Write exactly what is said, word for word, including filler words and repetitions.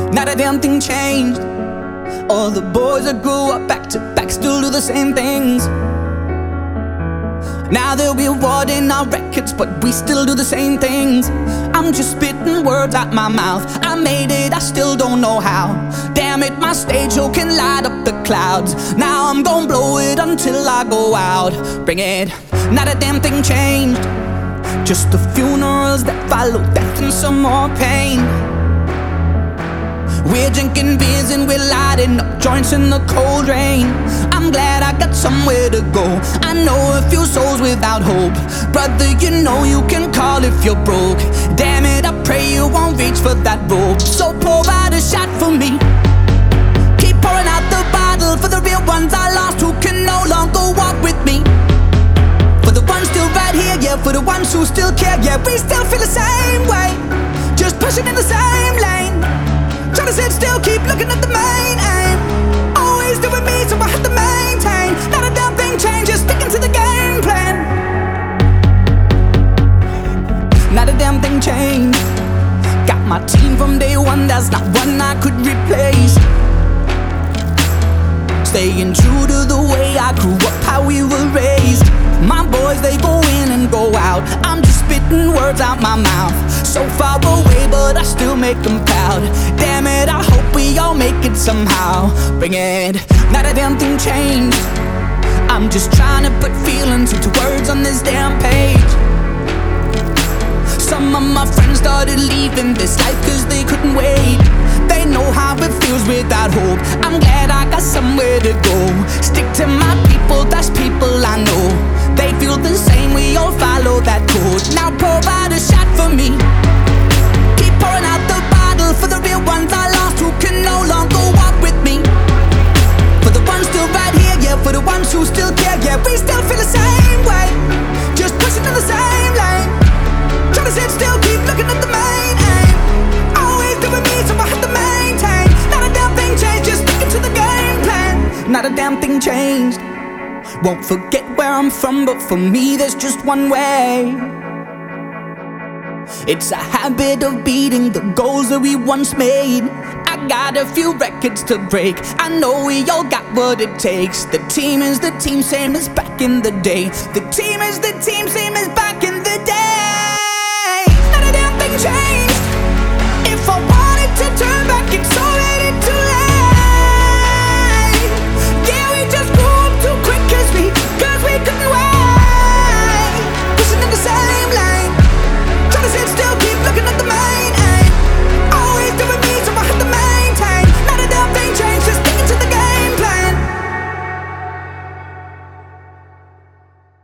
Not a damn thing changed. All the boys that grew up back to back still do the same things. Now they'll be awarding our records, but we still do the same things. I'm just spitting words out my mouth. I made it, I still don't know how. Damn it, my stage show can light up the clouds. Now I'm gonna blow it until I go out. Bring it. Not a damn thing changed. Just the funerals that follow death and some more pain. We're drinking beers and we're lighting up joints in the cold rain. I'm glad I got somewhere to go. I know a few souls without hope. Brother, you know you can call if you're broke. Damn it, I pray you won't reach for that rope. So pour out a shot for me. Keep pouring out the bottle for the real ones I lost who can no longer walk with me. For the ones still right here, yeah, for the ones who still care, yeah, we still feel the same way. Just pushing in the same lane. Trying to sit still, keep looking at the main aim. Always doing me, so I have to maintain. Not a damn thing change, just sticking to the game plan. Not a damn thing changed. Got my team from day one, there's not one I could replace. Staying true to the way I grew up, how we were raised. My boys, they go in and go out. I'm just spitting words out my mouth. So far away, but I still make them proud. Damn it, I hope we all make it somehow. Bring it. Not a damn thing changed. I'm just trying to put feelings into words on this damn page. Some of my friends started leaving this life cause they couldn't wait. They know how it feels without hope. I'm glad I got somewhere to go. Stick to my people, that's people I know. They feel the same, we all follow that code. Now pour out a shot for me. Keep pouring out the bottle for the real ones I lost who can no longer walk with me. For the ones still right here, yeah, for the ones who still care, yeah, we still feel the same way. Just pushing in the same lane. Trying to sit still, keep looking at the main aim. Always doing me, so I have to maintain. Not a damn thing changed, just sticking to the game plan. Not a damn thing changed. Won't forget where I'm from, but for me there's just one way. It's a habit of beating the goals that we once made. I got a few records to break. I know we all got what it takes. The team is the team, same as back in the day. The team is the team, same as back